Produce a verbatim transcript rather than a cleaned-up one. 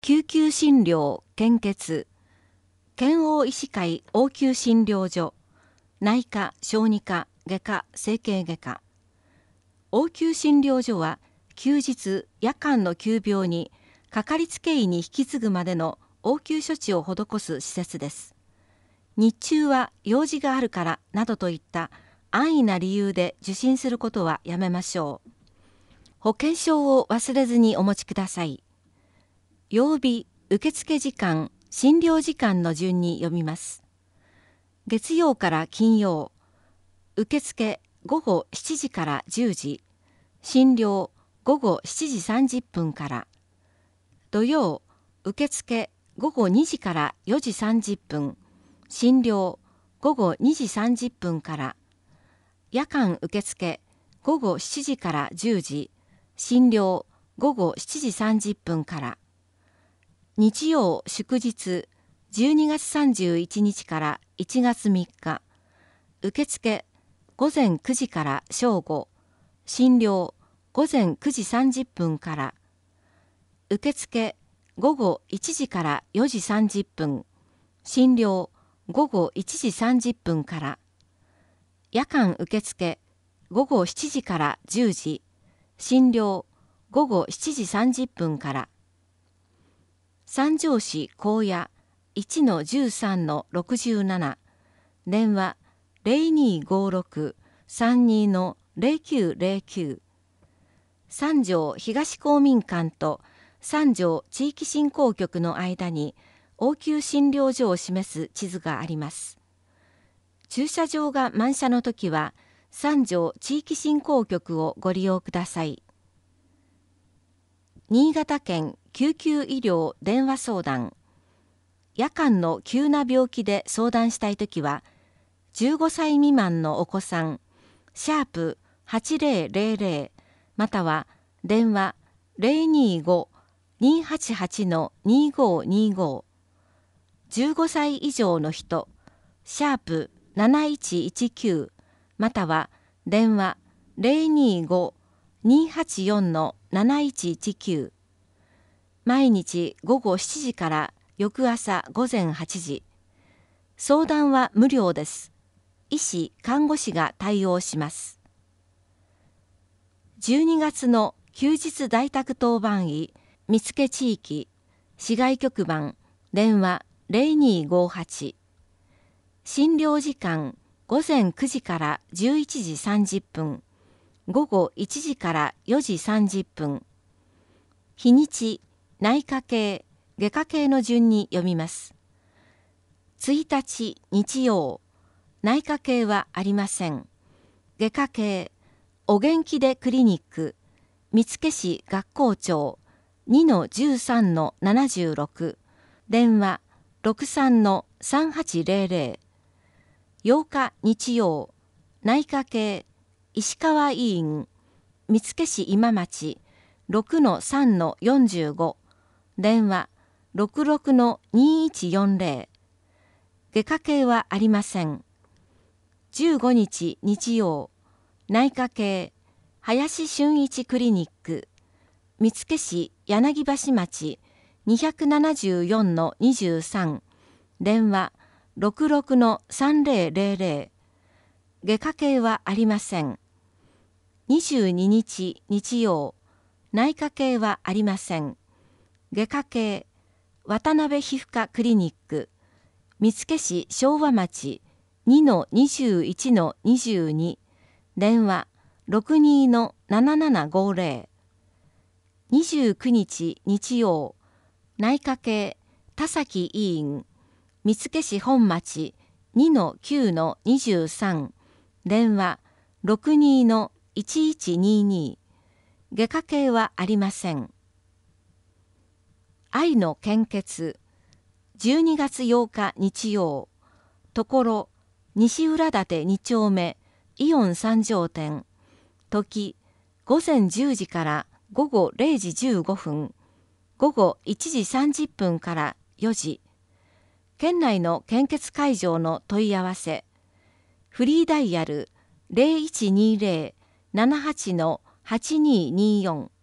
救急診療献血県央医師会応急診療所内科小児科外科整形外科応急診療所は休日夜間の急病にかかりつけ医に引き継ぐまでの応急処置を施す施設です。日中は用事があるからなどといった安易な理由で受診することはやめましょう。保険証を忘れずにお持ちください。曜日、受付時間、診療時間の順に読みます。月曜から金曜、受付午後しちじからじゅうじ、診療午後しちじさんじゅっぷんから。土曜、受付午後にじからよじさんじゅっぷん、診療午後にじさんじゅっぷんから。夜間受付午後しちじからじゅうじ、診療午後しちじさんじゅっぷんから。日曜祝日じゅうにがつさんじゅういちにちからいちがつみっか、受付午前くじから正午、診療午前くじさんじゅっぷんから。受付午後いちじからよじさんじゅっぷん、診療午後いちじさんじゅっぷんから。夜間受付午後しちじからじゅうじ、診療午後しちじさんじゅっぷんから。三条市高野 いちのじゅうさんのろくじゅうなな、電話 ゼロにーごーろく さんにーのゼロきゅうゼロきゅう。三条東公民館と三条地域振興局の間に応急診療所を示す地図があります。駐車場が満車のときは三条地域振興局をご利用ください。新潟県救急医療電話相談。夜間の急な病気で相談したいときは、じゅうごさい未満のお子さん、シャープはちぜろぜろぜろまたは電話ゼロにーごーにーはちはちのにーごーにーごー。じゅうごさい以上の人、シャープなないちいちきゅうまたは電話ゼロにーごーにーはちよんのなないちいちきゅう。毎日午後しちじから翌朝午前はちじ。相談は無料です。医師・看護師が対応します。じゅうにがつの休日在宅当番医見附地域市外局番電話ゼロにーごーはち。診療時間午前くじからじゅういちじさんじゅっぷん、午後いちじからよじさんじゅっぷん。日にち、内科系、外科系の順に読みます。いちにち日曜、内科系はありません。外科系、お元気でクリニック、見附市学校長 にのじゅうさんのななじゅうろく、電話ろくさんのさんはちぜろぜろ。ようか日曜、内科系、石川医院、見附市今町 ろくのさんのよんじゅうご、電話ろくろくのにいちよんぜろ。外科系はありません。じゅうごにち日曜、内科系、林俊一クリニック、見附市柳橋町 にーななよんのにじゅうさん、電話ろくろくのさんぜろぜろぜろ。外科系はありません。にじゅうににち日曜、内科系はありません。外科系、渡辺皮膚科クリニック、見附市昭和町 にのにじゅういちのにじゅうに、電話ろくにのななななごぜろ。にじゅうくにち日曜、内科系田崎医院、見附市本町 にのきゅうのにじゅうさん、電話ろくにのいちいちにに。外科系はありません。愛の献血。じゅうにがつようか日曜、ところ西浦館に丁目イオン三条店、時午前じゅうじから午後れいじじゅうごふん、午後いちじさんじゅっぷんからよじ。県内の献血会場の問い合わせ、フリーダイヤル ゼロいちにーぜろ ななはちのはちにーにーよん。